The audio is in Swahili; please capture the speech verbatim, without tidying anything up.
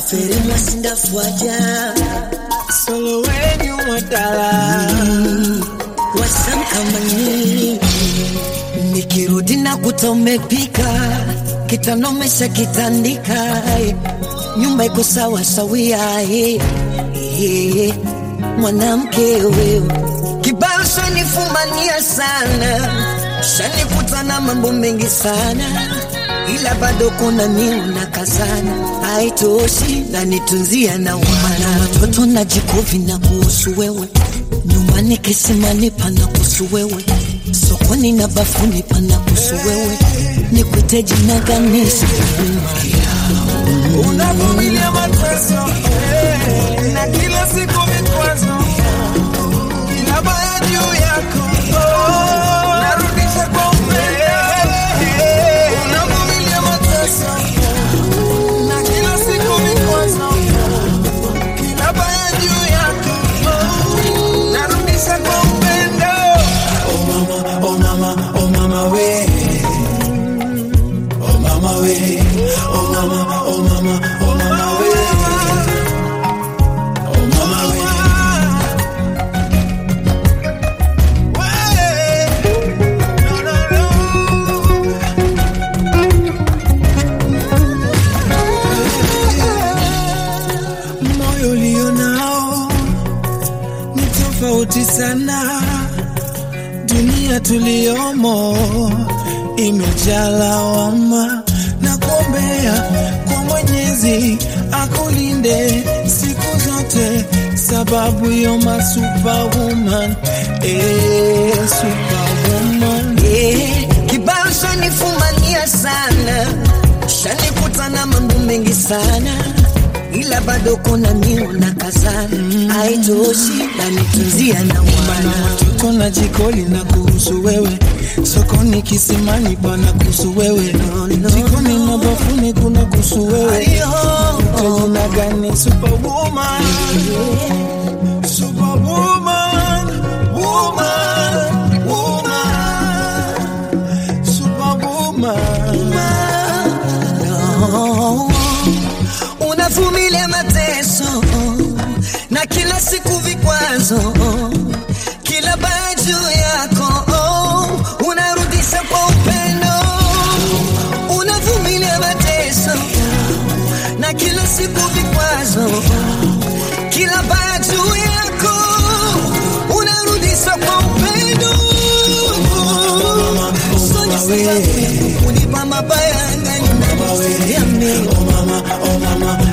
Fere mwasinda fuaja Solo when you watala mm, Wasam kama nini Nikirudi na kutomepika Kitanomesha kitandika Nyumba iko sawa sawia hey, hey, mwanamke wewe Kibao shanifumania sana Shanikuta na mambo mengi sana Ila bado kuna miu na kazana Haitoshi na nitunzia na umana Watoto na jikovi na kuhusu wewe Nyumbani kisimani pana kuhusu wewe Sokoni na bafuni pana kuhusu wewe Nikuite jina gani Unavumilia mateso Na kila siku vikwazo Kila baya juu yako Narudisha kwa upendo Unavumilia mateso Na kila siku vikwazo Kila baya juu yako Narudisha kwa upendo Oh mama, oh mama, oh mama we Oh mama we Oh mama, oh mama, oh mama we Oh mama we No, no, no Moyo ulio nao Ni tofauti sana Dunia tuliomo imejaa lawama na kuombea kwa Mwenyezi akulinde siku zote sababu yo ma superwoman eh superwoman eh kibao shanifumania sana shanikuta na mambo mengi sana ila bado kuna miu na kazana mm. Haitoshi na nitunzia na umana watoto na jikoli na kuhusu wewe sokoni kisimani bana kuhusu wewe no, no, jikoni no. Na bafuni kuna kuhusu wewe jina gani superwoman yeah. Superwoman woman woman superwoman no. Unavumilia mateso na kila siku vikwazo kila baju yako unarudisha kwa upendo unavumilia mateso na kila siku vikwazo kila baju yako unarudisha kwa upendo unipa mabaya ndani oh mama, oh mama